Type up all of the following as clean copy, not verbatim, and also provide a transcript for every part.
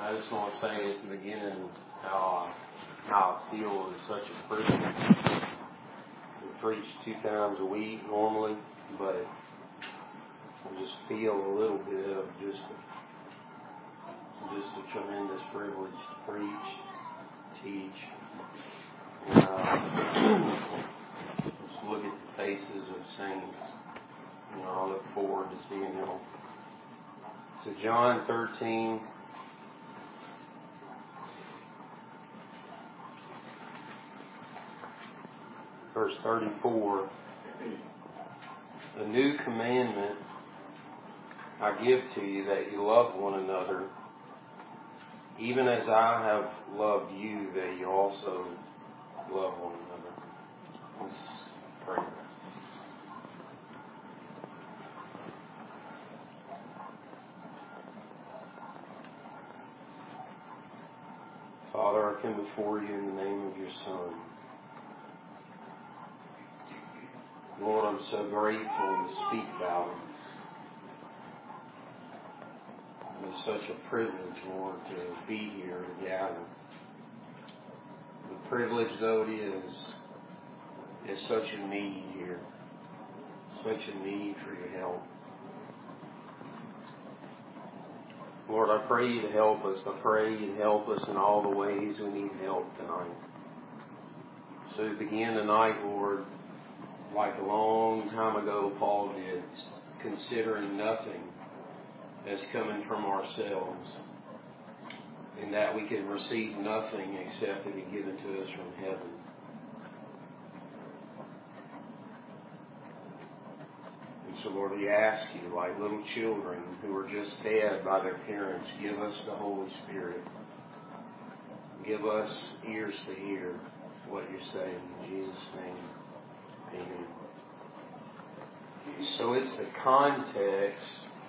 I just want to say at the beginning how I feel is such a privilege. We preach 2 times a week normally, but I just feel a little bit of just a tremendous privilege to preach, teach, and just look at the faces of saints. I look forward to seeing them. So John 13. Verse 34, a new commandment I give to you, that you love one another, even as I have loved you, that you also love one another. Let's pray. Father, I come before you in the name of your Son. Lord, I'm so grateful to speak about him. It's such a privilege, Lord, to be here and gather. The privilege, though it is such a need here. Such a need for your help. Lord, I pray you to help us. I pray you to help us in all the ways we need help tonight. So we begin tonight, Lord, like a long time ago Paul did, considering nothing as coming from ourselves, and that we can receive nothing except it be given to us from heaven. And so, Lord, we ask you, like little children who are just fed by their parents, give us the Holy Spirit. Give us ears to hear what you're saying. In Jesus' name. Amen. So it's the context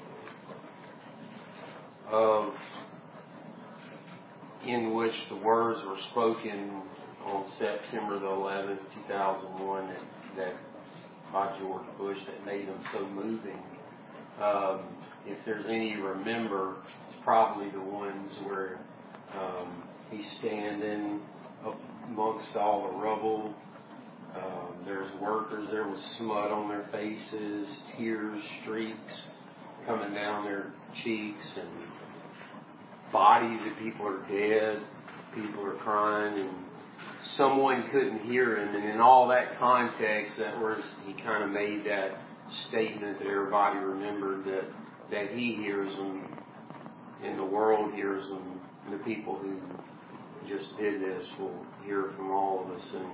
in which the words were spoken on September the 11th, 2001, that by George Bush, that made them so moving. If there's any you remember, it's probably the ones where he's standing amongst all the rubble. There's workers, there was smut on their faces, tears, streaks coming down their cheeks, and bodies of people are dead, people are crying, and someone couldn't hear him. And in all that context, he kind of made that statement that everybody remembered, that he hears them, and the world hears them, and the people who just did this will hear from all of us. And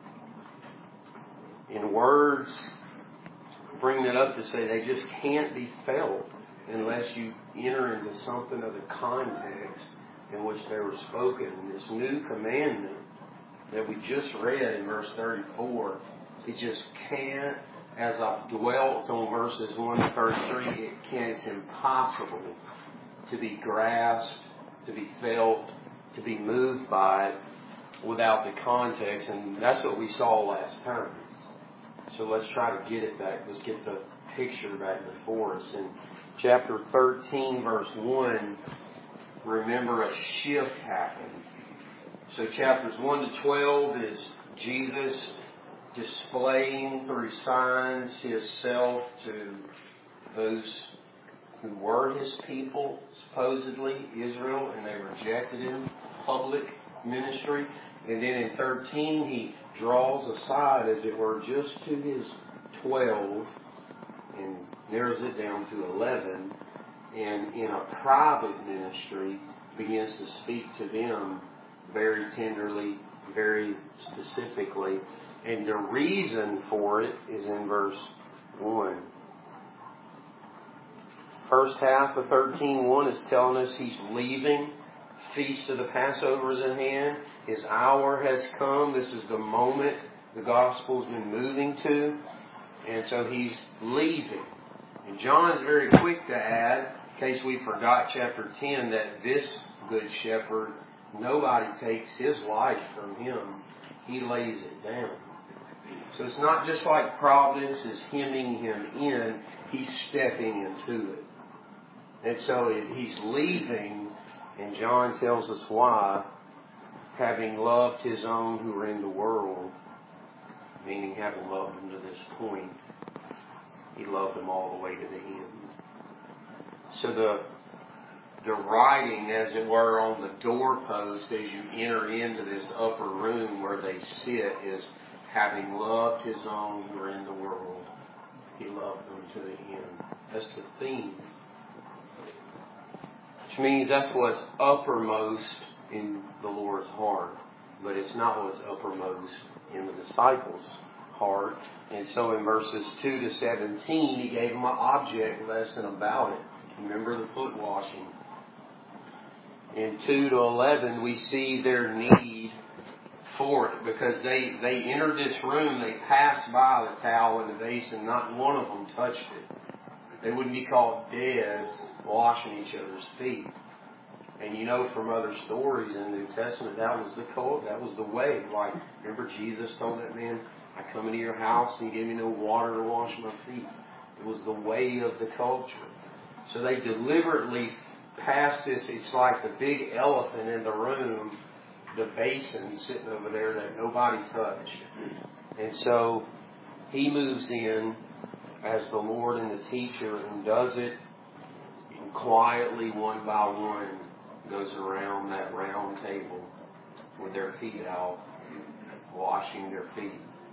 in words, bring that up to say they just can't be felt unless you enter into something of the context in which they were spoken. And this new commandment that we just read in verse 34, it just can't, as I've dwelt on verses 1 to 33, it's impossible to be grasped, to be felt, to be moved by it without the context. And that's what we saw last time. So let's try to get it back. Let's get the picture back before us. In chapter 13, verse 1, remember a shift happened. So chapters 1 to 12 is Jesus displaying through signs his self to those who were his people, supposedly Israel, and they rejected him, public ministry. And then in 13, he draws aside, as it were, just to his 12 and narrows it down to 11, and in a private ministry begins to speak to them very tenderly, very specifically. And the reason for it is in verse 1. First half of 13:1 is telling us he's leaving. Feast of the Passover is in hand. His hour has come. This is the moment the gospel's been moving to. And so he's leaving. And John's very quick to add, in case we forgot chapter 10, that this good shepherd, nobody takes his life from him. He lays it down. So it's not just like providence is hemming him in. He's stepping into it. And so he's leaving And John tells us why. Having loved His own who were in the world, meaning having loved them to this point, He loved them all the way to the end. So the writing, as it were, on the doorpost as you enter into this upper room where they sit is, having loved His own who were in the world, He loved them to the end. That's the theme. Which means that's what's uppermost in the Lord's heart. But it's not what's uppermost in the disciples' heart. And so in verses 2 to 17, He gave them an object lesson about it. Remember the foot washing. In 2 to 11, we see their need for it. Because they entered this room, they passed by the towel and the basin, not one of them touched it. They wouldn't be called dead washing each other's feet. And you know from other stories in the New Testament, that was the code, that was the way. Like, remember Jesus told that man, I come into your house and you give me no water to wash my feet. It was the way of the culture. So they deliberately passed this. It's like the big elephant in the room, the basin sitting over there that nobody touched. And so He moves in as the Lord and the teacher and does it quietly, one by one, goes around that round table with their feet out, washing their feet.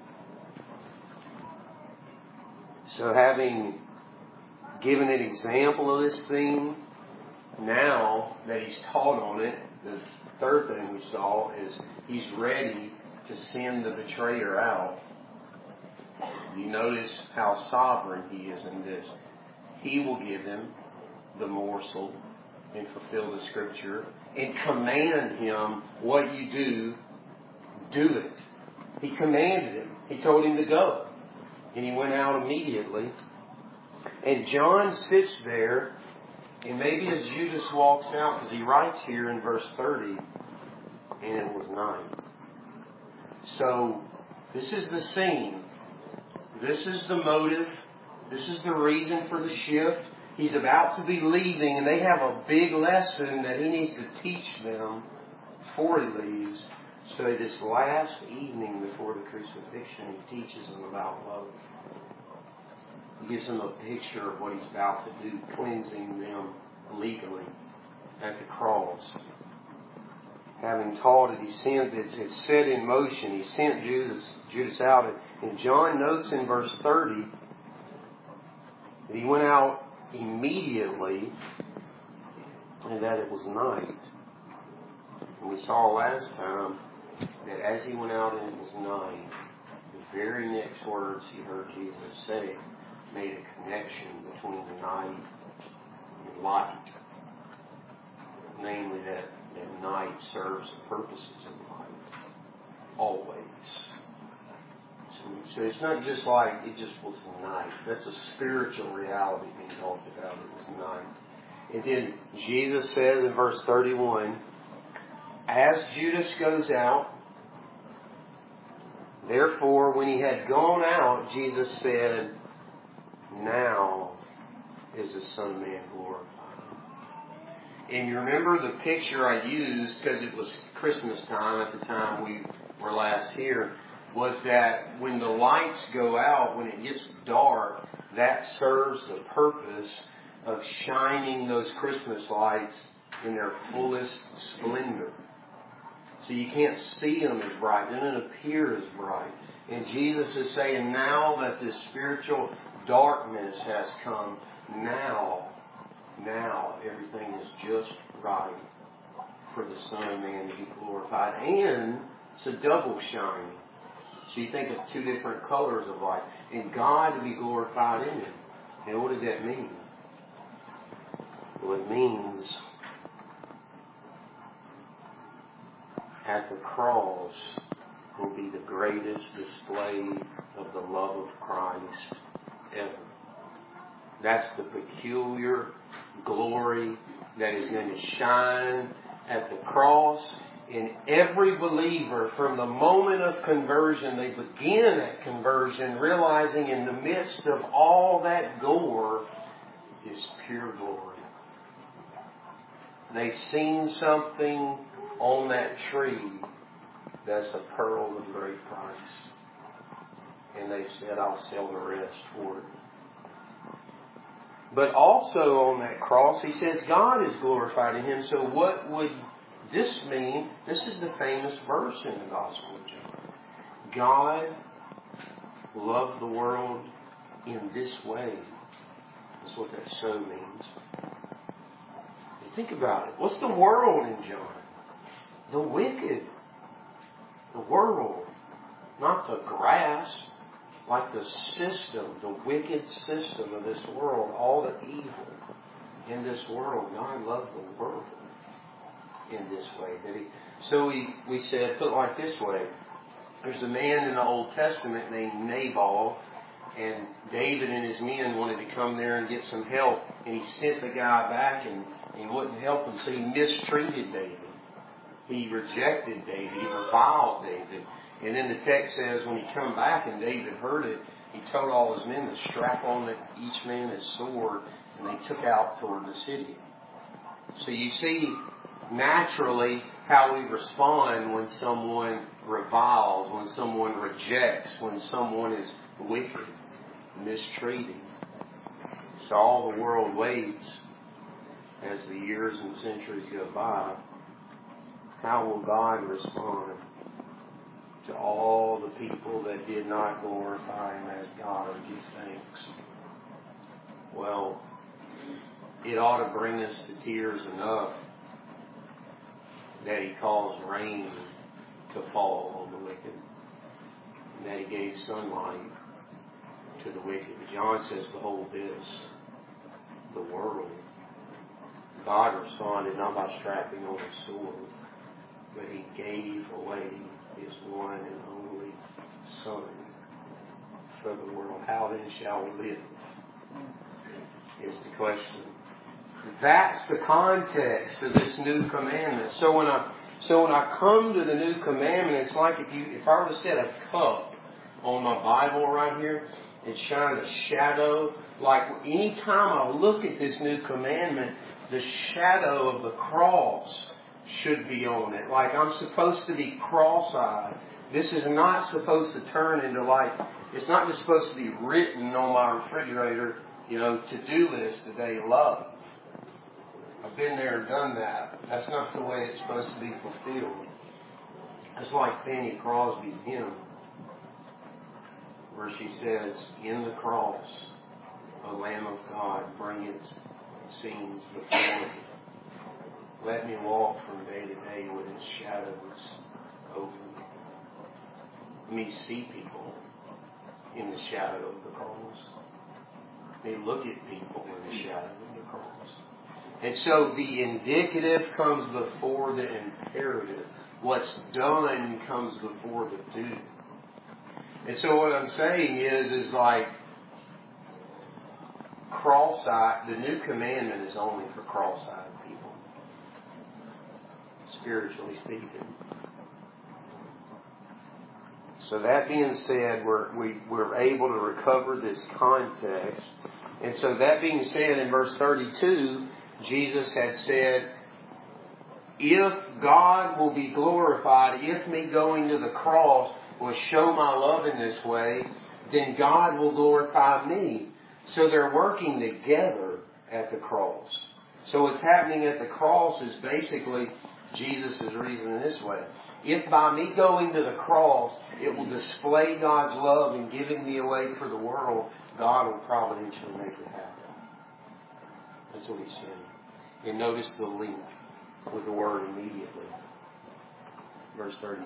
So having given an example of this theme, now that He's taught on it, the third thing we saw is He's ready to send the betrayer out. You notice how sovereign He is in this. He will give them the morsel and fulfill the Scripture and command him, what you do it. He commanded him. He told him to go. And he went out immediately. And John sits there, and maybe as Judas walks out, because he writes here in verse 30, and it was night. So, this is the scene. This is the motive. This is the reason for the shift. He's about to be leaving, and they have a big lesson that He needs to teach them before He leaves. So this last evening before the crucifixion, He teaches them about love. He gives them a picture of what He's about to do, cleansing them legally at the cross. Having taught it, He sent it. It's set in motion. He sent Judas out. And John notes in verse 30 that He went out immediately, and that it was night. And we saw last time that as He went out and it was night, the very next words He heard Jesus say made a connection between the night and light. Namely that night serves the purposes of light. Always. So it's not just like it just was night. That's a spiritual reality being talked about. It was night. And then Jesus says in verse 31, as Judas goes out, therefore when He had gone out, Jesus said, now is the Son of Man glorified. And you remember the picture I used, because it was Christmas time at the time we were last here, was that when the lights go out, when it gets dark, that serves the purpose of shining those Christmas lights in their fullest splendor. So you can't see them as bright. They don't appear as bright. And Jesus is saying, now that this spiritual darkness has come, now everything is just right for the Son of Man to be glorified. And it's a double shining. So you think of two different colors of light. And God to be glorified in Him. And what does that mean? Well, it means at the cross will be the greatest display of the love of Christ ever. That's the peculiar glory that is going to shine at the cross. In every believer, from the moment of conversion, they begin at conversion, realizing in the midst of all that gore is pure glory. they've seen something on that tree that's a pearl of great price. And they said, I'll sell the rest for it. But also on that cross, he says God is glorified in him. So what would this mean? This is the famous verse in the Gospel of John. God loved the world in this way. That's what that so means. And think about it. What's the world in John? The wicked. The world. Not the grass. Like the system, the wicked system of this world, all the evil in this world. God loved the world in this way. So we said, put it like this way. There's a man in the Old Testament named Nabal, and David and his men wanted to come there and get some help, and he sent the guy back, and he wouldn't help him, so he mistreated David. He rejected David. He reviled David. And then the text says when he come back and David heard it, he told all his men to strap on each man his sword, and they took out toward the city. So you see naturally how we respond when someone reviles, when someone rejects, when someone is wicked, mistreating. So all the world waits as the years and centuries go by. How will God respond to all the people that did not glorify him as God or give thanks? Well, it ought to bring us to tears enough that he caused rain to fall on the wicked, and that he gave sunlight to the wicked. John says, behold this, the world. God responded not by strapping on his sword, but he gave away his one and only Son for the world. How then shall we live? Is the question. That's the context of this new commandment. So when I come to the new commandment, it's like if I were to set a cup on my Bible right here and shine a shadow, like any time I look at this new commandment, the shadow of the cross should be on it. Like I'm supposed to be cross-eyed. This is not supposed to turn into it's not just supposed to be written on my refrigerator, to-do list today, love. I've been there and done that. That's not the way it's supposed to be fulfilled. It's like Fanny Crosby's hymn, where she says, in the cross, O Lamb of God, bring its scenes before me. Let me walk from day to day with its shadows over me. Let me see people in the shadow of the cross. Let me look at people in the shadow of the cross. And so the indicative comes before the imperative. What's done comes before the do. And so what I'm saying is like cross-eyed, the new commandment is only for cross-eyed people, spiritually speaking. So that being said, we're able to recover this context. And so that being said, in verse 32, Jesus had said, if God will be glorified, if me going to the cross will show my love in this way, then God will glorify me. So they're working together at the cross. So what's happening at the cross is basically Jesus is reasoning this way. If by me going to the cross, it will display God's love in giving me away for the world, God will providentially make it happen. That's what he's saying. And notice the link with the word immediately. Verse 32.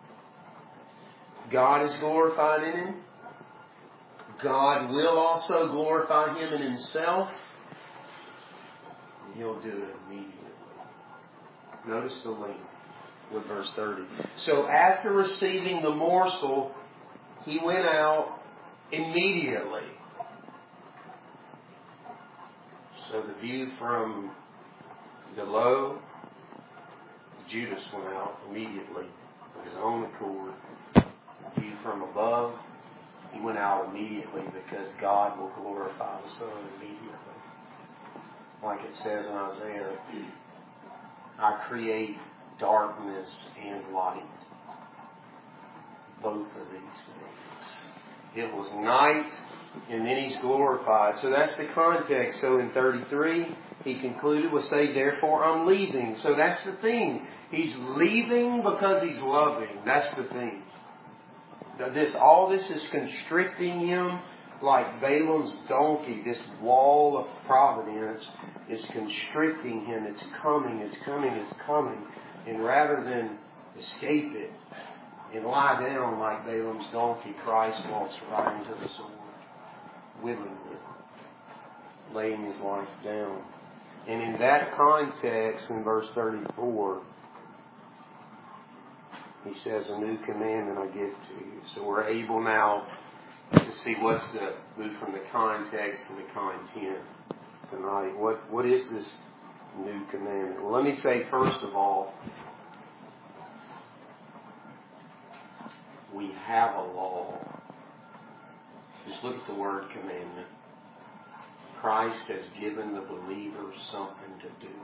God is glorified in him. God will also glorify him in himself. And he'll do it immediately. Notice the link with verse 30. So after receiving the morsel, he went out immediately. So the view from below, Judas went out immediately of his own accord. The view from above, he went out immediately because God will glorify the Son immediately. Like it says in Isaiah, I create darkness and light. Both of these things. It was night, and then He's glorified. So that's the context. So in 33, He concluded with, say, therefore I'm leaving. So that's the thing. He's leaving because He's loving. That's the thing. All this is constricting Him like Balaam's donkey. This wall of providence is constricting Him. It's coming, it's coming, it's coming. And rather than escape it and lie down like Balaam's donkey, Christ walks right into the sword, willingly, laying His life down. And in that context, in verse 34, He says, a new commandment I give to you. So we're able now to see move from the context to the content tonight. What is this new commandment? Well, let me say first of all, we have a law. Just look at the word commandment. Christ has given the believer something to do.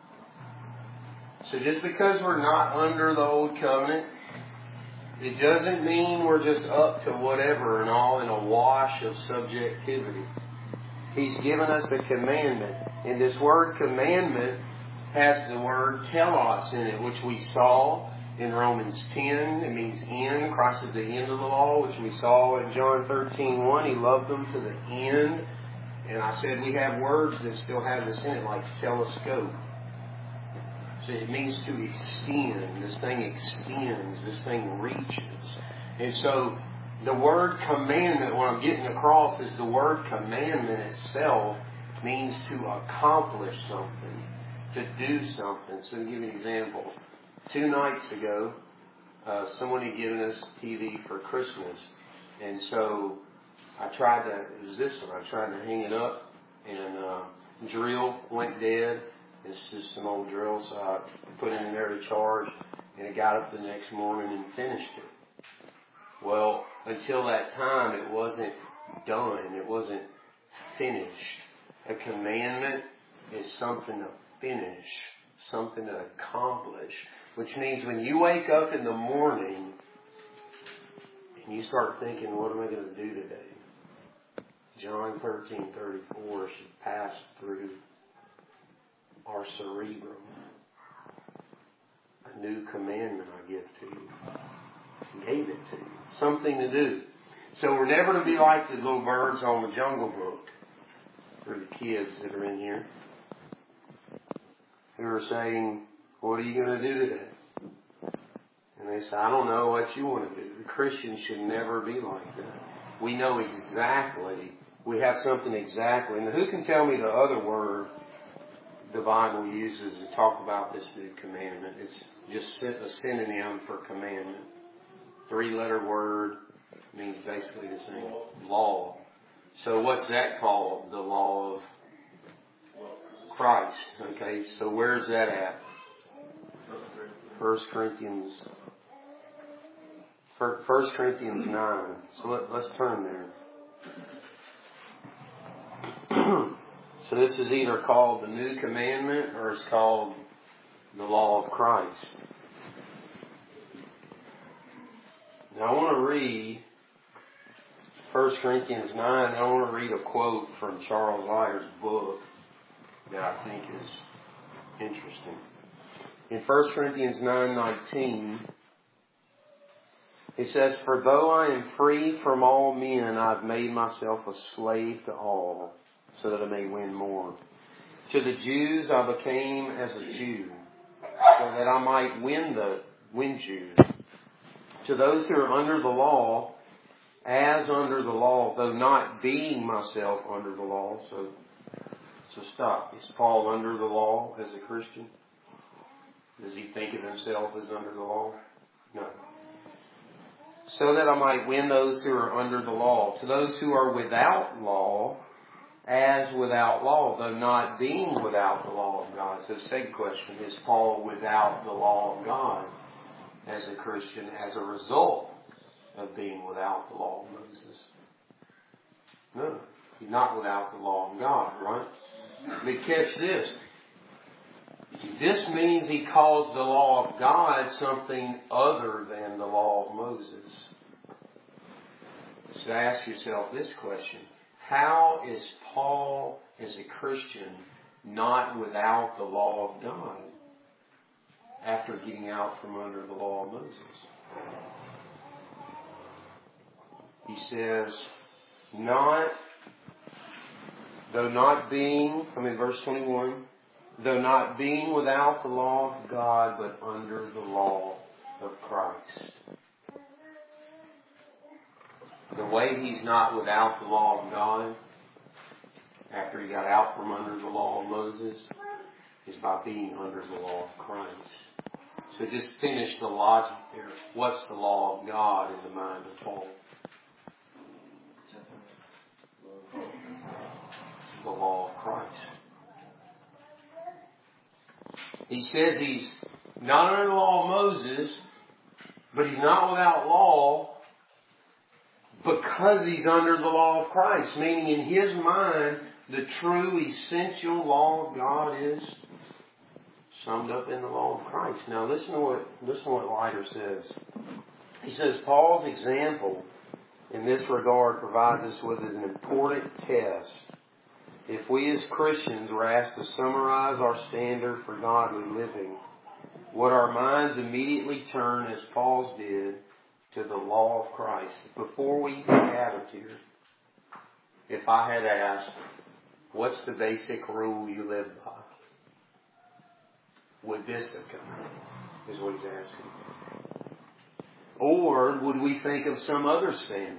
So just because we're not under the old covenant, it doesn't mean we're just up to whatever and all in a wash of subjectivity. He's given us a commandment. And this word commandment has the word telos in it, which we saw in Romans 10. It means end. Christ is the end of the law, which we saw in John 13:1. He loved them to the end. And I said we have words that still have this in it, like telescope. So it means to extend. This thing extends. This thing reaches. And so the word commandment, what I'm getting across is the word commandment itself means to accomplish something, to do something. So to give you an example, 2 nights ago, someone had given us TV for Christmas. And so it was this one, I tried to hang it up and drill went dead. It's just some old drill, so I put it in there to charge, and it got up the next morning and finished it. Well, until that time, it wasn't done. It wasn't finished. A commandment is something to finish, something to accomplish, which means when you wake up in the morning and you start thinking, what am I going to do today? John 13:34 should pass through our cerebrum. A new commandment I give to you. He gave it to you. Something to do. So we're never to be like the little birds on the Jungle Book. For the kids that are in here, who are saying, what are you going to do today? And they say, I don't know what you want to do. The Christians should never be like that. We know exactly. We have something exactly. And who can tell me the other word the Bible uses to talk about this new commandment? It's just a synonym for commandment. 3-letter word means basically the same. Law. So what's that called? The law of Christ. Okay, so where's that at? 1 Corinthians 9. So let's turn there. So this is either called the New Commandment or it's called the Law of Christ. Now I want to read 1 Corinthians 9. I want to read a quote from Charles Lyer's book that I think is interesting. In 1 Corinthians 9:19, he says, for though I am free from all men, I've made myself a slave to all, so that I may win more. To the Jews I became as a Jew, so that I might win Jews. To those who are under the law, as under the law, though not being myself under the law. So stop. Is Paul under the law as a Christian? Does he think of himself as under the law? No. So that I might win those who are under the law. To those who are without law, as without law, though not being without the law of God. So second question, is Paul without the law of God as a Christian as a result of being without the law of Moses? No. He's not without the law of God, right? But catch this. This means he calls the law of God something other than the law of Moses. So ask yourself this question. How is Paul, as a Christian, not without the law of God after getting out from under the law of Moses? He says, verse 21, though not being without the law of God, but under the law of Christ. The way he's not without the law of God, after he got out from under the law of Moses, is by being under the law of Christ. So just finish the logic there. What's the law of God in the mind of Paul? The law of Christ. He says he's not under the law of Moses, but he's not without law because he's under the law of Christ. Meaning in his mind, the true essential law of God is summed up in the law of Christ. Now listen to what Leiter says. He says Paul's example in this regard provides us with an important test. If we as Christians were asked to summarize our standard for godly living, would our minds immediately turn, as Paul's did, to the law of Christ? Before we even gathered here, if I had asked, what's the basic rule you live by? Would this have come? Is what he's asking. Or would we think of some other standard?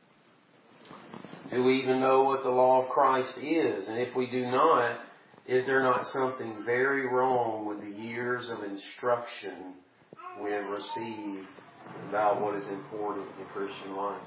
Do we even know what the law of Christ is? And if we do not, is there not something very wrong with the years of instruction we have received about what is important in Christian life?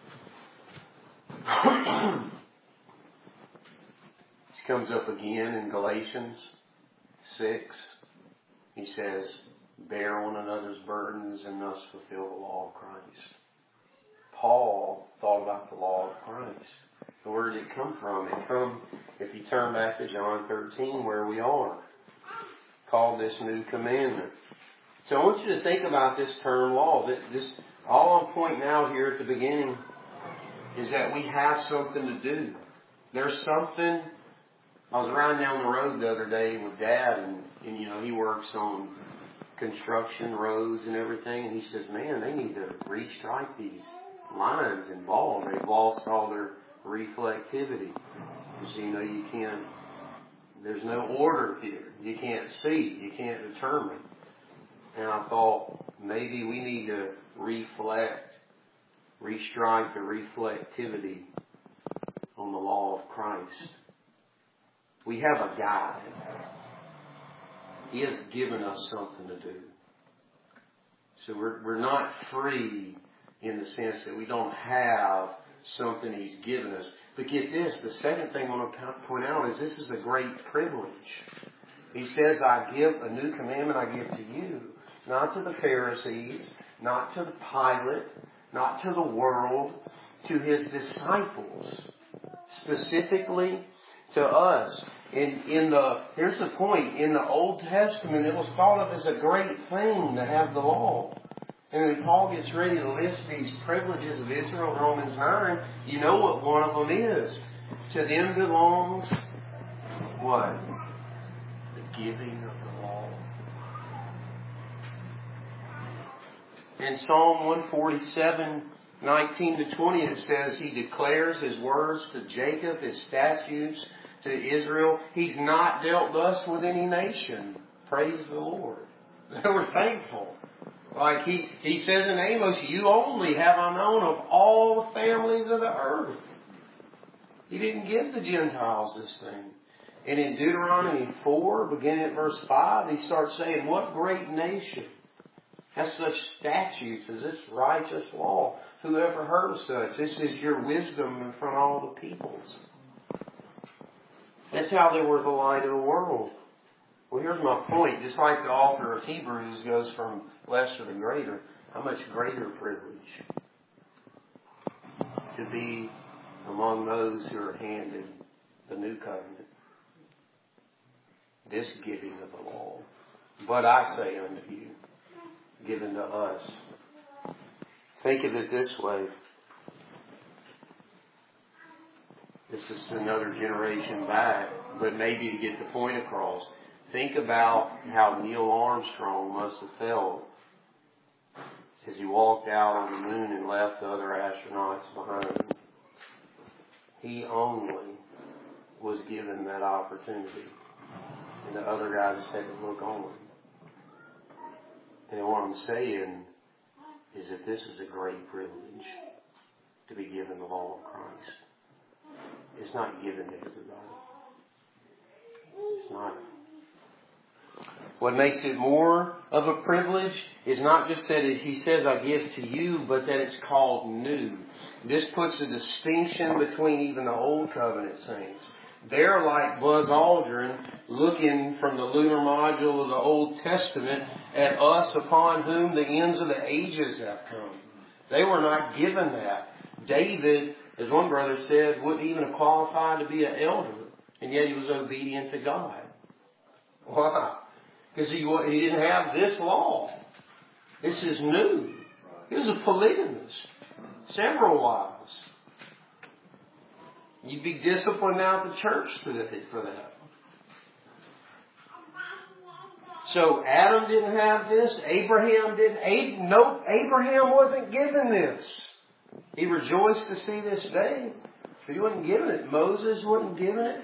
This comes up again in Galatians 6. He says, bear one another's burdens and thus fulfill the law of Christ. Paul thought about the law of Christ. Where did it come from? If you turn back to John 13, where we are, called this new commandment. So I want you to think about this term law. All I'm pointing out here at the beginning is that we have something to do. There's something. I was riding down the road the other day with Dad, and he works on construction roads and everything, and he says, man, they need to restrike these lines involved. They've lost all their reflectivity. You can't, there's no order here. You can't see. You can't determine. And I thought, maybe we need to restrike the reflectivity on the law of Christ. We have a guide. He has given us something to do. So we're not free in the sense that we don't have something He's given us. But get this, the second thing I want to point out is this is a great privilege. He says, I give a new commandment I give to you, not to the Pharisees, not to the Pilate, not to the world, to His disciples, specifically to us. Here's the point. In the Old Testament, it was thought of as a great thing to have the law. And when Paul gets ready to list these privileges of Israel in Romans 9, you know what one of them is. To them belongs what? The giving of the law. In Psalm 147, 19 to 20, it says, He declares His words to Jacob, His statutes to Israel. He's not dealt thus with any nation. Praise the Lord. We're thankful. Like he says in Amos, you only have I known of all the families of the earth. He didn't give the Gentiles this thing. And in Deuteronomy 4, beginning at verse 5, he starts saying, what great nation has such statutes as this righteous law? Who ever heard of such? This is your wisdom from all the peoples. That's how they were the light of the world. Well, here's my point. Just like the author of Hebrews goes from lesser to greater, how much greater privilege to be among those who are handed the new covenant. this giving of the law. But I say unto you, given to us. Think of it this way. This is another generation back, but maybe to get the point across. Think about how Neil Armstrong must have felt as he walked out on the moon and left the other astronauts behind him. He only was given that opportunity. And the other guys just had to look on. And what I'm saying is that this is a great privilege to be given the law of Christ. It's not given to everybody. It's not. What makes it more of a privilege is not just that He says, I give to you, but that it's called new. This puts a distinction between even the Old Covenant saints. They're like Buzz Aldrin looking from the lunar module of the Old Testament at us upon whom the ends of the ages have come. They were not given that. David, as one brother said, wouldn't even have qualified to be an elder, and yet he was obedient to God. Why? Because he didn't have this law. This is new. He was a polygamist. Several wives. You'd be disciplined out of the church for that. So Adam didn't have this. Abraham didn't. No, Abraham wasn't given this. He rejoiced to see this day. But he wasn't given it. Moses wasn't given it.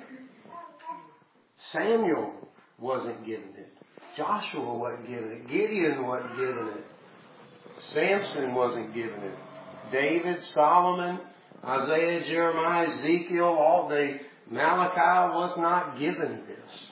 Samuel wasn't given it. Joshua wasn't given it. Gideon wasn't given it. Samson wasn't given it. David, Solomon, Isaiah, Jeremiah, Ezekiel, Malachi was not given this.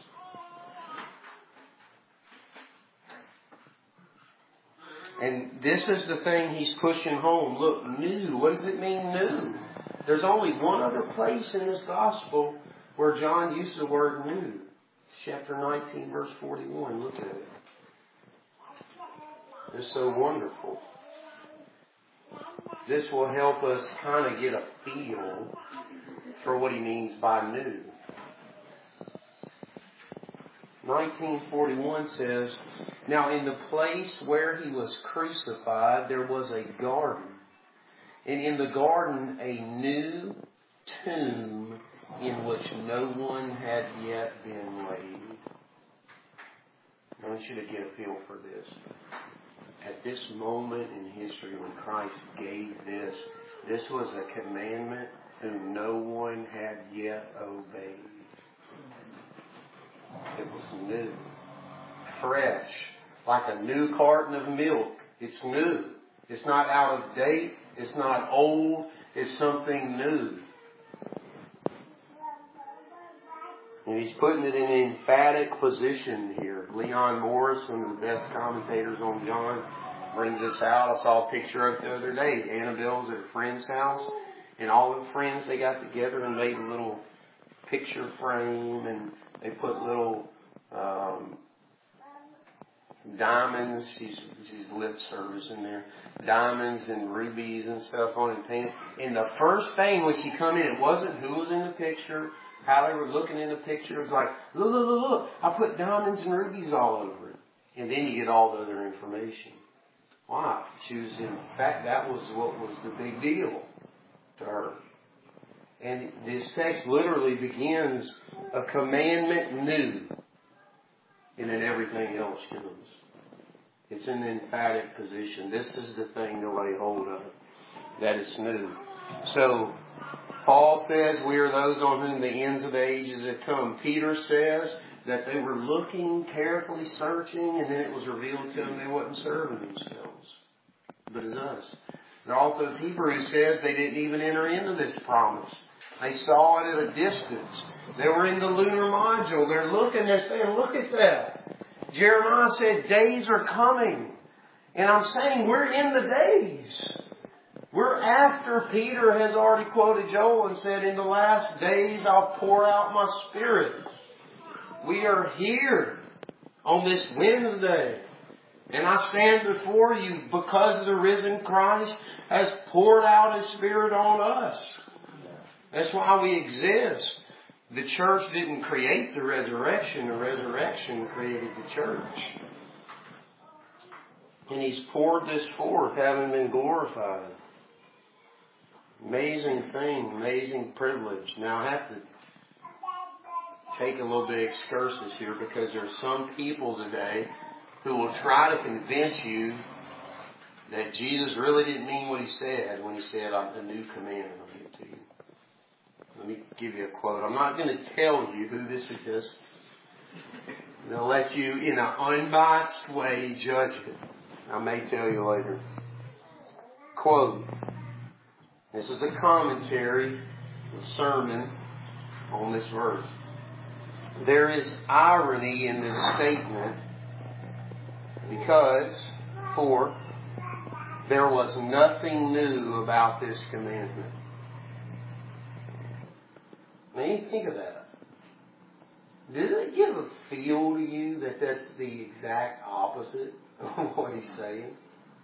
And this is the thing he's pushing home. Look, new. What does it mean, new? There's only one other place in this gospel where John uses the word new. Chapter 19, verse 41. Look at it. It's so wonderful. This will help us kind of get a feel for what he means by new. 1941 says, Now in the place where he was crucified, there was a garden. And in the garden, a new tomb in which no one had yet been laid. I want you to get a feel for this. At this moment in history when Christ gave this was a commandment whom no one had yet obeyed. It was new, fresh, like a new carton of milk. It's new. It's not out of date. It's not old. It's something new. And he's putting it in an emphatic position here. Leon Morris, one of the best commentators on John, brings this out. I saw a picture of it the other day. Annabelle's at a friend's house, and all the friends, they got together and made a little picture frame, and they put little diamonds. She's lip service in there. Diamonds and rubies and stuff on it. And the first thing when she come in, it wasn't who was in the picture, how they were looking in the picture. It was like, look, I put diamonds and rubies all over it. And then you get all the other information. Why? She was, in fact, that was what was the big deal to her. And this text literally begins a commandment new. And then everything else comes. It's in the emphatic position. This is the thing to lay hold of. That is new. So, Paul says we are those on whom the ends of the ages have come. Peter says that they were looking, carefully searching, and then it was revealed to them they wasn't serving themselves, but as us. The author of Hebrews says they didn't even enter into this promise. They saw it at a distance. They were in the lunar module. They're looking, they're saying, look at that. Jeremiah said, days are coming. And I'm saying we're in the days. We're after Peter has already quoted Joel and said, in the last days I'll pour out my Spirit. We are here on this Wednesday. And I stand before you because the risen Christ has poured out His Spirit on us. That's why we exist. The church didn't create the resurrection created the church. And He's poured this forth, having been glorified. Amazing thing, amazing privilege. Now I have to take a little bit of excursus here, because there are some people today who will try to convince you that Jesus really didn't mean what He said when He said, "A new commandment I'll give to you." Let me give you a quote. I'm not going to tell you who this is. I'm going to let you, in an unbiased way, judge it. I may tell you later. Quote. This is a commentary, a sermon on this verse. There is irony in this statement because, for there was nothing new about this commandment. Now you think of that. Does it give a feel to you that that's the exact opposite of what He's saying?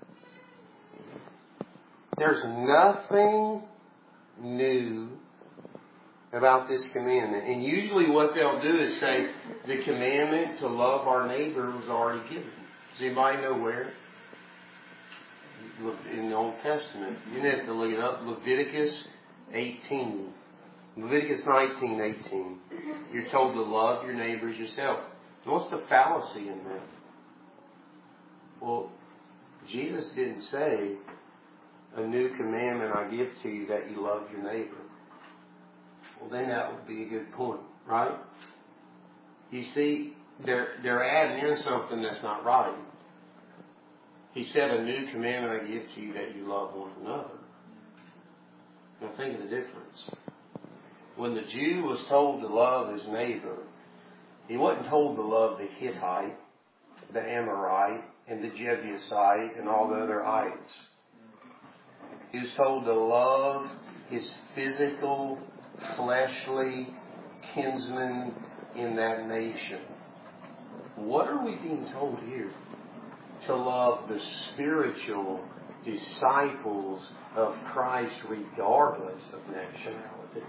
There's nothing new about this commandment. And usually what they'll do is say the commandment to love our neighbor was already given. Does anybody know where? In the Old Testament. You didn't have to look it up. Leviticus 18. Leviticus 19:18. You're told to love your neighbor as yourself. What's the fallacy in that? Well, Jesus didn't say, "A new commandment I give to you, that you love your neighbor." Well, then that would be a good point, right? You see, they're adding in something that's not right. He said, "A new commandment I give to you, that you love one another." Now think of the difference. When the Jew was told to love his neighbor, he wasn't told to love the Hittite, the Amorite, and the Jebusite, and all the other ites. He was told to love his physical, fleshly kinsman in that nation. What are we being told here? To love the spiritual disciples of Christ regardless of nationality.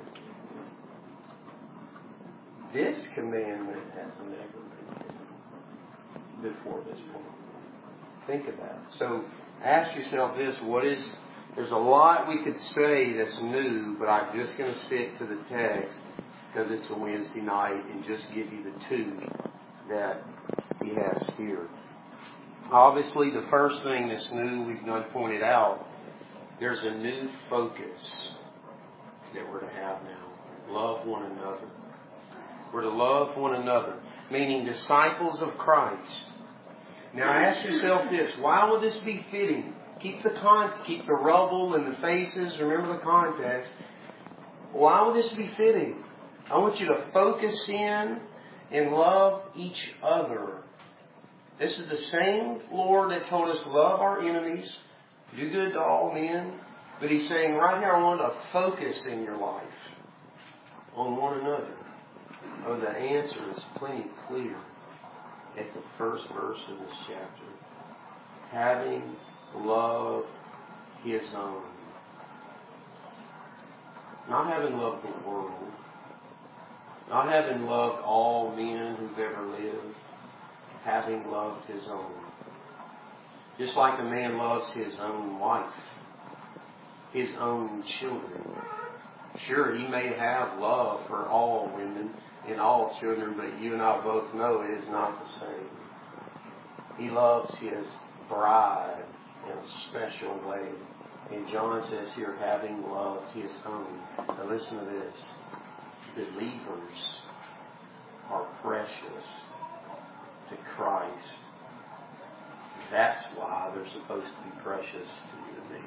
This commandment has never been given before this point. Think of that. So ask yourself this, there's a lot we could say that's new, but I'm just going to stick to the text because it's a Wednesday night and just give you the two that He has here. Obviously, the first thing that's new, we've done pointed out, there's a new focus that we're to have now. Love one another. We're to love one another, meaning disciples of Christ. Now ask yourself this, why would this be fitting? Keep the rubble and the faces, remember the context. Why would this be fitting? I want you to focus in and love each other. This is the same Lord that told us to love our enemies, do good to all men. But He's saying right here, I want to focus in your life on one another. Oh, the answer is plenty clear at the first verse of this chapter. Having loved His own. Not having loved the world. Not having loved all men who've ever lived. Having loved His own. Just like a man loves his own wife. His own children. Sure, he may have love for all women and all children, but you and I both know it is not the same. He loves His bride in a special way. And John says here, having loved His own. Now listen to this. Believers are precious to Christ. That's why they're supposed to be precious to you and me.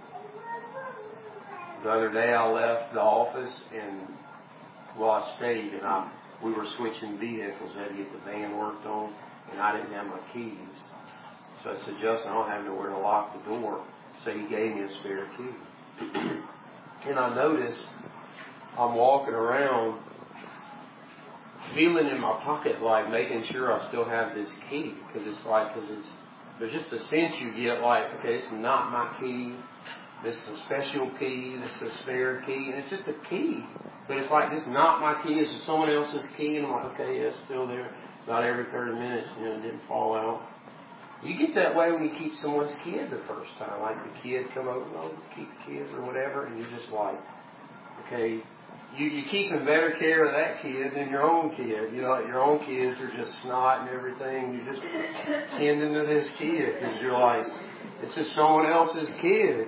The other day I left the office and I stayed and we were switching vehicles. I had to get the van worked on and I didn't have my keys. So I said, Justin, I don't have nowhere to lock the door. So he gave me a spare key. And I noticed I'm walking around feeling in my pocket, like making sure I still have this key. Because there's just a sense you get like, okay, this is not my key. This is a special key. This is a spare key. And it's just a key. But it's like, this is not my key, this is someone else's key. And I'm like, okay, yeah, it's still there. About every 30 minutes, it didn't fall out. You get that way when you keep someone's kid the first time. Like the kid come over, keep the kids or whatever, and you're just like, okay, you keeping better care of that kid than your own kid. Like your own kids are just snot and everything. You're just tending to this kid because you're like, it's just someone else's kid,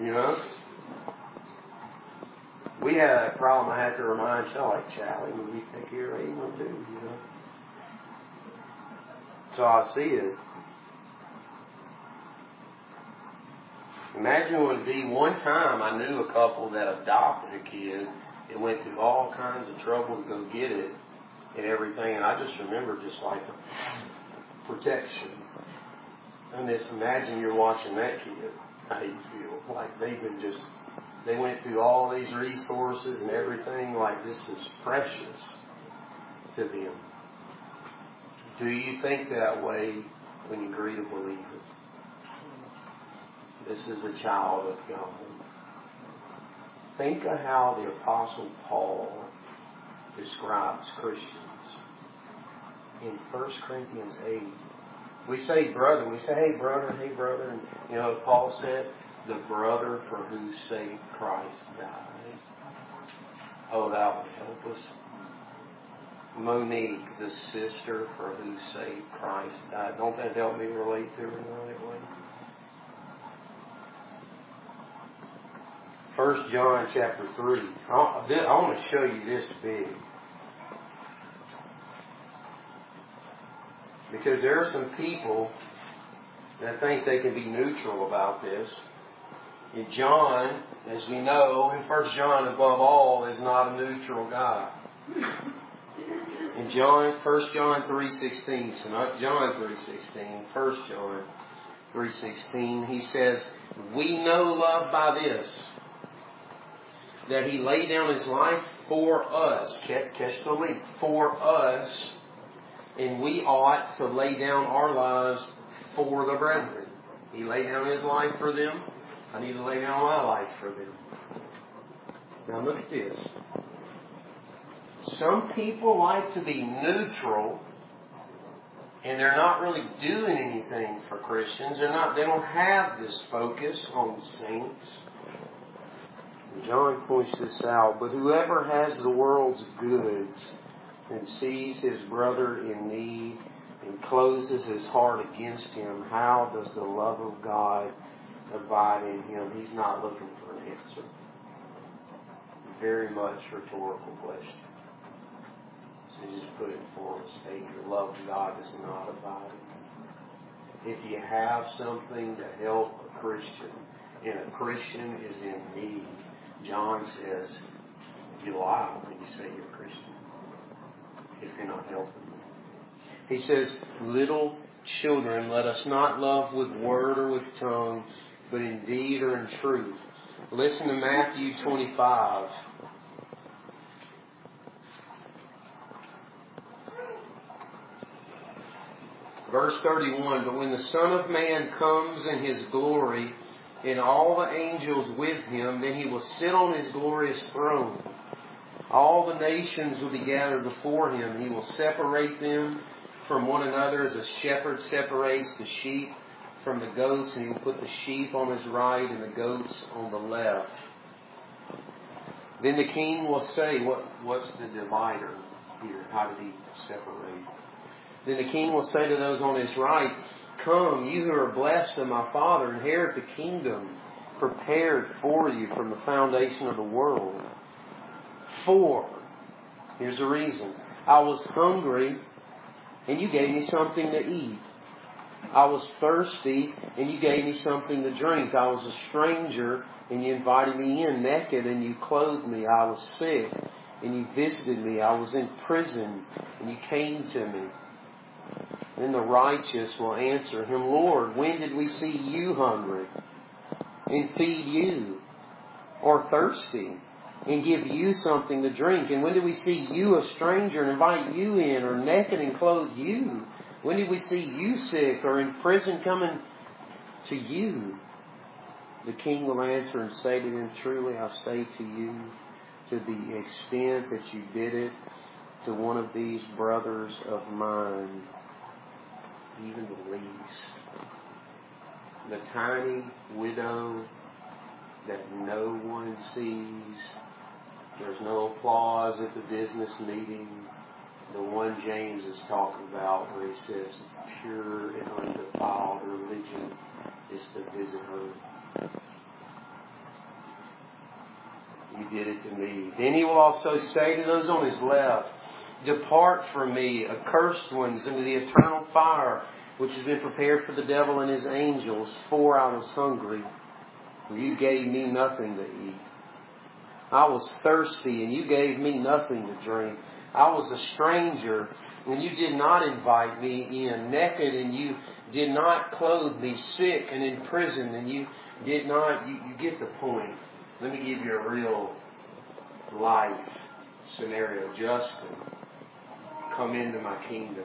We had a problem I had to remind Charlie, when we take care of Abel too, So I see it. Imagine what it would be. One time I knew a couple that adopted a kid and went through all kinds of trouble to go get it and everything. And I just remember just like the protection. And just imagine you're watching that kid. How you feel? Like they went through all these resources and everything. Like this is precious to them. Do you think that way when you greet a believer? This is a child of God. Think of how the Apostle Paul describes Christians. In 1 Corinthians 8, we say brother. We say, hey brother. And Paul said, the brother for whose sake Christ died. Oh, that would help us. Monique, the sister for whose sake Christ died. Don't that help me relate to her in the right way? 1 John chapter 3. I want to show you this big. Because there are some people that think they can be neutral about this. And John, as we know, in 1 John above all, is not a neutral guy. In 1 John 3:16, so not John 3:16, 1 John 3:16, he says, we know love by this, that He laid down His life for us. Catch the leap. For us. And we ought to lay down our lives for the brethren. He laid down His life for them. I need to lay down my life for them. Now look at this. Some people like to be neutral, and they're not really doing anything for Christians. They don't have this focus on the saints. John points this out. But whoever has the world's goods and sees his brother in need and closes his heart against him, how does the love of God abide in him? He's not looking for an answer. Very much rhetorical question. So just put it for us. Hey, the love of God does not abide in you. If you have something to help a Christian, and a Christian is in need, John says, you lie when you say you're a Christian. If you're not helping them. He says, little children, let us not love with word or with tongue, but in deed or in truth. Listen to Matthew 25. Verse 31, but when the Son of Man comes in His glory, and all the angels with Him, then He will sit on His glorious throne. All the nations will be gathered before Him. He will separate them from one another as a shepherd separates the sheep from the goats, and He will put the sheep on His right and the goats on the left. Then the King will say, what's the divider here? How did He separate? Then the King will say to those on His right, come, you who are blessed of my Father, inherit the kingdom prepared for you from the foundation of the world. For, here's the reason, I was hungry and you gave me something to eat. I was thirsty and you gave me something to drink. I was a stranger and you invited me in. Naked and you clothed me. I was sick and you visited me. I was in prison and you came to me. Then the righteous will answer Him, Lord, when did we see you hungry and feed you, or thirsty and give you something to drink? And when did we see you a stranger and invite you in, or naked and clothe you? When did we see you sick or in prison coming to you? The King will answer and say to them, truly I say to you, to the extent that you did it to one of these brothers of mine, even the least. The tiny widow that no one sees. There's no applause at the business meeting. The one James is talking about where he says pure and undefiled religion is to visit her. You did it to me. Then he will also say to those on his left, depart from me, accursed ones, into the eternal fire, which has been prepared for the devil and his angels, for I was hungry, and you gave me nothing to eat. I was thirsty, and you gave me nothing to drink. I was a stranger, and you did not invite me in. Naked, and you did not clothe me. Sick and in prison, and you did not. You get the point. Let me give you a real life scenario. Justin, come into my kingdom.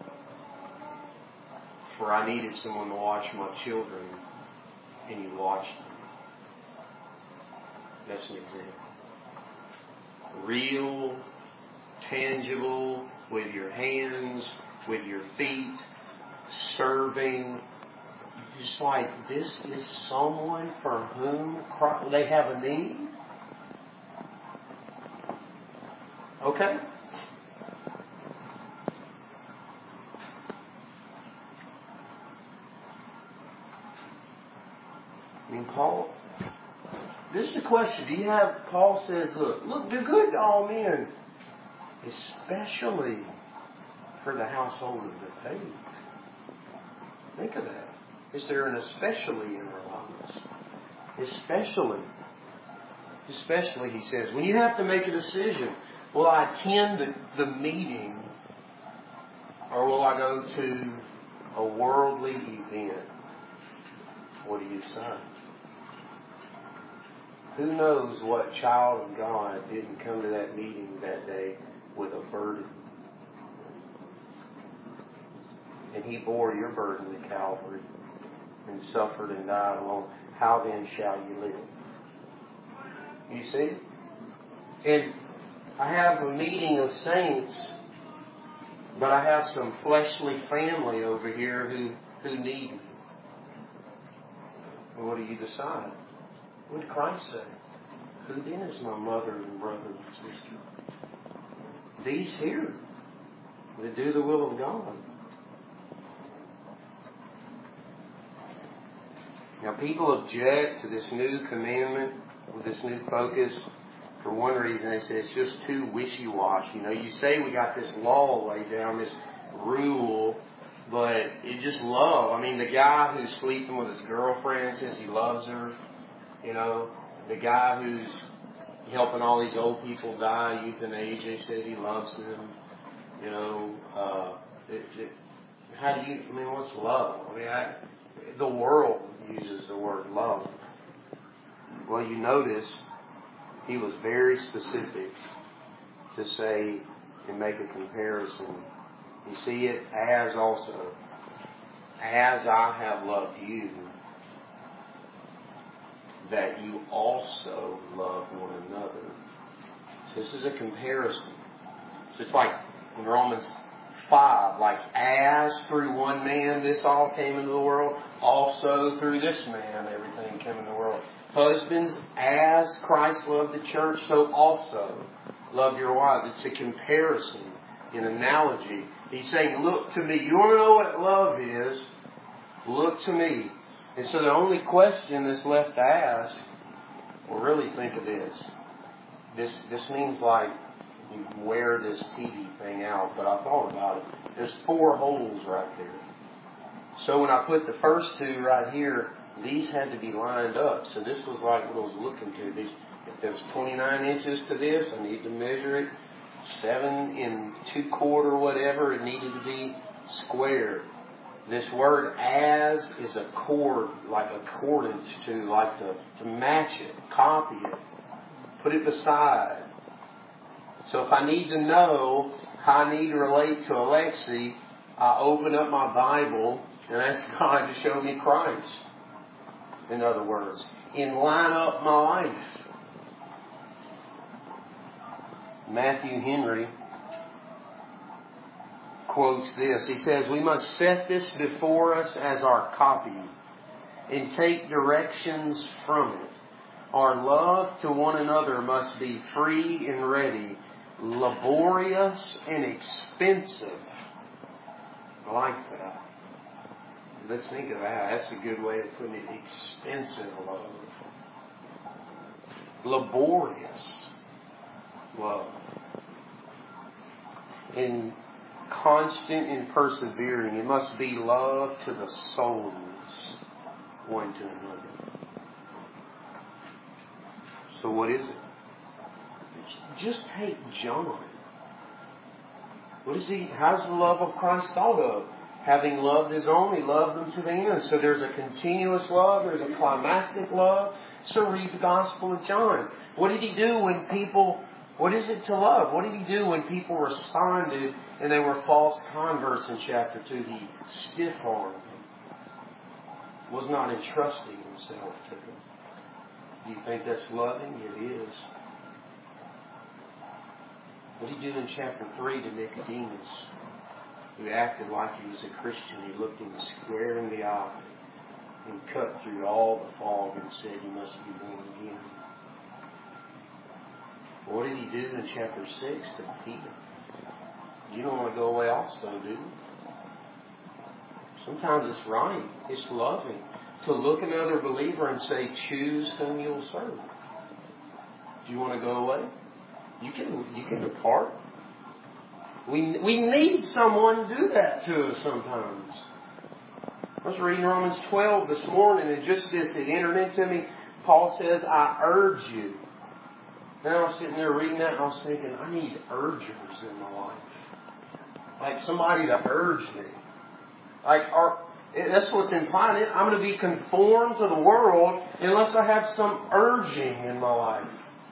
For I needed someone to watch my children, and you watched them. That's an example. Real, tangible, with your hands, with your feet, serving. Just like, this is someone for whom they have a need. Okay? I mean, Paul, this is the question. Do you have, Paul says, look, do good to all men, especially for the household of the faith. Think of that. Is there an especially in our lives? Especially, he says, when you have to make a decision, will I attend the meeting or will I go to a worldly event? What do you say? Who knows what child of God didn't come to that meeting that day with a burden? And He bore your burden at Calvary and suffered and died alone. How then shall you live? You see? And I have a meeting of saints, but I have some fleshly family over here who need me. And what do you decide? What did Christ say? Who then is my mother and brother and sister? These here that do the will of God. Now people object to this new commandment with this new focus for one reason. They say it's just too wishy-washy. You say we got this law laid down, this rule, but it just love. I mean, the guy who's sleeping with his girlfriend says he loves her. The guy who's helping all these old people die, euthanasia, says he loves them. How do you, what's love? The world uses the word love. Well, you notice he was very specific to say and make a comparison. You see it as also, as I have loved you, that you also love one another. So this is a comparison. So it's like in Romans 5, like as through one man this all came into the world, also through this man everything came into the world. Husbands, as Christ loved the church, so also love your wives. It's a comparison, an analogy. He's saying, look to me. You want to know what love is? Look to me. And so the only question that's left to ask, well, really think of this. This means like you wear this TV thing out, but I thought about it. There's 4 holes right there. So when I put the first 2 right here, these had to be lined up. So this was like what I was looking to. If there was 29 inches to this, I need to measure it 7 2/4 whatever. It needed to be square. This word as is a cord, like accordance to, like to match it, copy it, put it beside. So if I need to know how I need to relate to Alexi, I open up my Bible and ask God to show me Christ. In other words, and line up my life. Matthew Henry quotes this. He says, "We must set this before us as our copy and take directions from it. Our love to one another must be free and ready, laborious and expensive." I like that. Let's think of that. That's a good way of putting it. Expensive love. Laborious love. And constant and persevering. It must be love to the souls, one to another. So what is it? Just take John. What is he? How's the love of Christ thought of? Having loved His own, He loved them to the end. So there's a continuous love. There's a climactic love. So read the Gospel of John. What did He do when people... What is it to love? What did He do when people responded and they were false converts in chapter 2? He stiff-armed them. Was not entrusting Himself to them. Do you think that's loving? It is. What did He do in chapter 3 to Nicodemus, who acted like he was a Christian? He looked him square in the eye and cut through all the fog and said, "You must be born again." What did He do in chapter 6 to Peter? You don't want to go away also, do you? Sometimes it's right. It's loving to look at another believer and say, "Choose whom you'll serve." Do you want to go away? You can depart. We need someone to do that to us sometimes. I was reading Romans 12 this morning, and just this, it entered into me. Paul says, "I urge you." And I was sitting there reading that, and I was thinking, I need urgers in my life. Like somebody to urge me. That's what's implied. I'm going to be conformed to the world unless I have some urging in my life.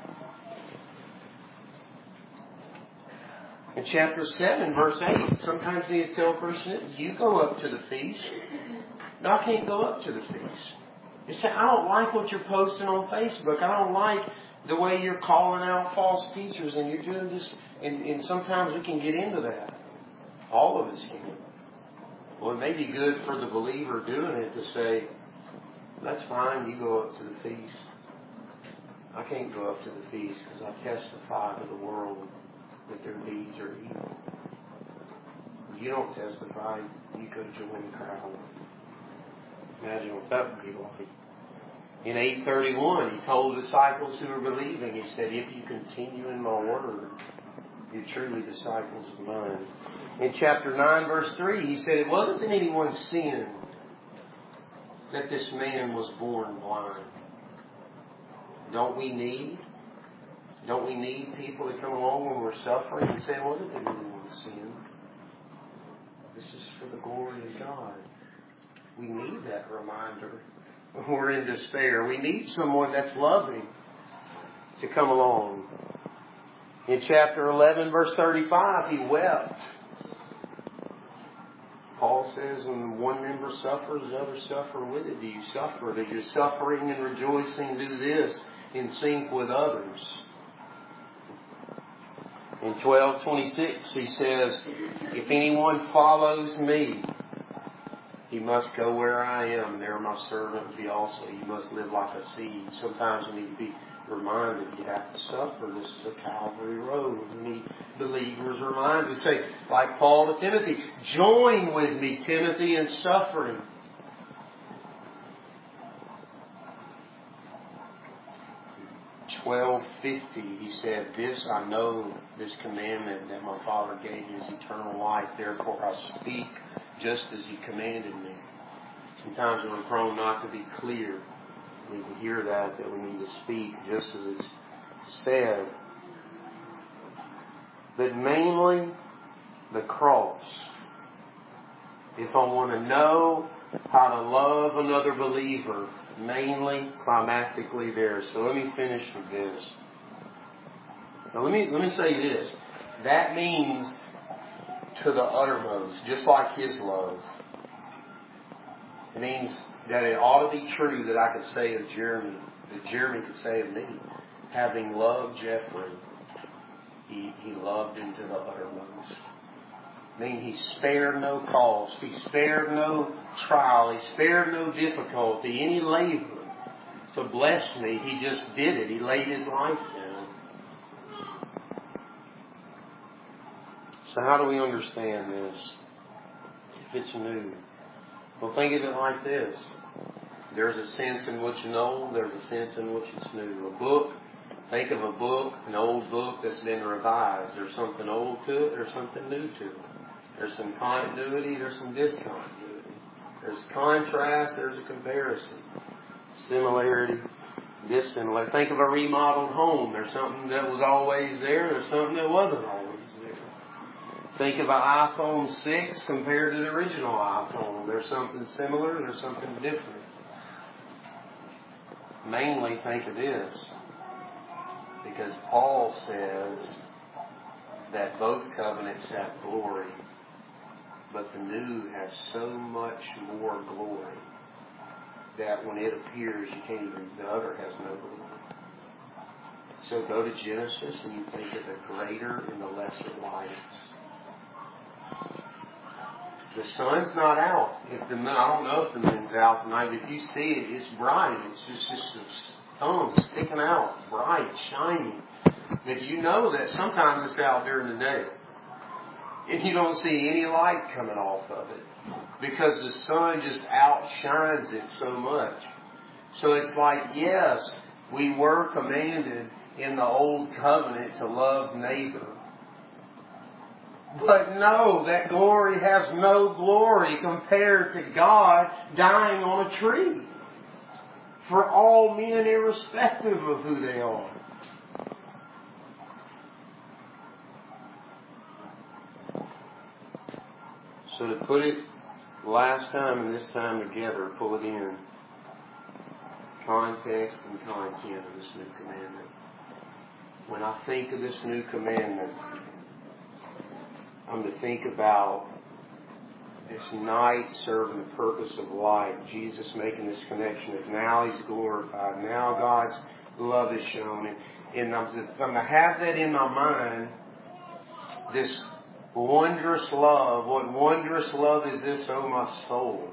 In chapter 7, verse 8, sometimes you need to tell a person, "You go up to the feast." No, I can't go up to the feast. You say, "I don't like what you're posting on Facebook. I don't like the way you're calling out false teachers and you're doing this." And sometimes we can get into that. All of us can. Well, it may be good for the believer doing it to say, "That's fine, you go up to the feast. I can't go up to the feast because I testify to the world that their deeds are evil." You don't testify, you could join the crowd. Imagine what that would be like. In 8:31, He told the disciples who were believing, He said, "If you continue in my word, you're truly disciples of mine." In chapter 9, verse 3, He said, "It wasn't that anyone sinned that this man was born blind." Don't we need people to come along when we're suffering and say, "It wasn't that anyone sinned. This is for the glory of God." We need that reminder when we're in despair. We need someone that's loving to come along. In chapter 11, verse 35, He wept. Paul says when one member suffers, the others suffer with it. Do you suffer? Does your suffering and rejoicing do this in sync with others? In 12:26, He says, "If anyone follows me, he must go where I am. There my servant will be also. You must live like a seed." Sometimes you need to be reminded you have to suffer. This is a Calvary road. We need believers reminded. Say, like Paul to Timothy, "Join with me, Timothy, in suffering." 12:50, He said, "This I know, this commandment that my Father gave me is eternal life. Therefore I speak just as He commanded me." Sometimes we're prone not to be clear. We can hear that we need to speak just as it's said. But mainly, the cross. If I want to know how to love another believer, mainly, climactically there. So let me finish with this. Now let me say this. That means to the uttermost, just like His love. It means that it ought to be true that I could say of Jeremy, that Jeremy could say of me, having loved Jeffrey, He loved him to the uttermost. I mean, He spared no cost. He spared no trial. He spared no difficulty, any labor to bless me. He just did it. He laid His life down. So how do we understand this? If it's new. Well, think of it like this. There's a sense in which it's old. There's a sense in which it's new. A book. Think of a book, an old book that's been revised. There's something old to it. There's something new to it. There's some continuity. There's some discontinuity. There's contrast. There's a comparison. Similarity, dissimilarity. Think of a remodeled home. There's something that was always there. There's something that wasn't always there. Think of an iPhone 6 compared to the original iPhone. There's something similar. There's something different. Mainly think of this. Because Paul says that both covenants have glory, but the new has so much more glory that when it appears, you can't even, the other has no glory. So go to Genesis and you think of the greater and the lesser lights. The sun's not out. I don't know if the moon's out tonight, but if you see it, it's bright. It's just a thumb sticking out, bright, shining. But you know that sometimes it's out during the day. And you don't see any light coming off of it. Because the sun just outshines it so much. So it's like, yes, we were commanded in the old covenant to love neighbor. But no, that glory has no glory compared to God dying on a tree. For all men, irrespective of who they are. So to put it last time and this time together, pull it in. Context and content of this new commandment. When I think of this new commandment, I'm to think about this night serving the purpose of light. Jesus making this connection that now He's glorified. Now God's love is shown. And I'm to have that in my mind, this wondrous love. What wondrous love is this, oh my soul?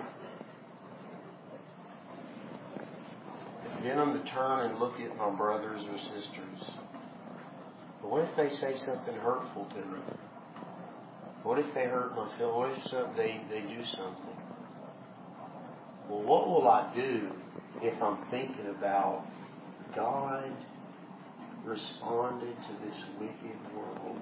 Then I'm to turn and look at my brothers or sisters. But what if they say something hurtful to me? What if they hurt my feelings? What if they do something? Well, what will I do if I'm thinking about God responded to this wicked world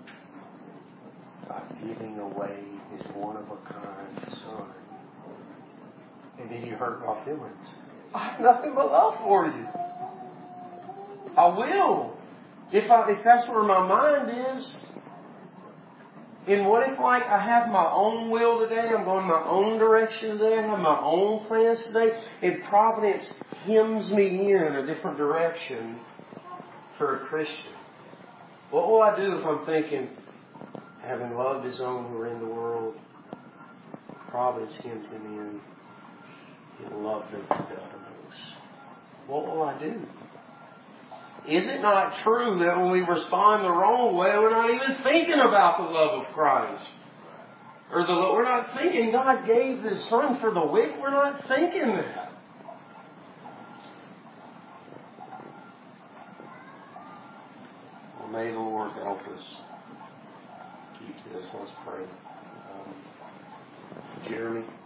by giving away His one-of-a-kind Son? And then you hurt my feelings. I have nothing but love for you. I will. If that's where my mind is. And what if, like, I have my own will today, I'm going my own direction today, I have my own plans today, and Providence hems me in a different direction for a Christian? What will I do if I'm thinking, having loved His own who are in the world, Providence hemmed Him in, and loved them to the uttermost? What will I do? Is it not true that when we respond the wrong way, we're not even thinking about the love of Christ? Or we're not thinking God gave His Son for the wicked. We're not thinking that. Well, may the Lord help us keep this. Let's pray. Jeremy.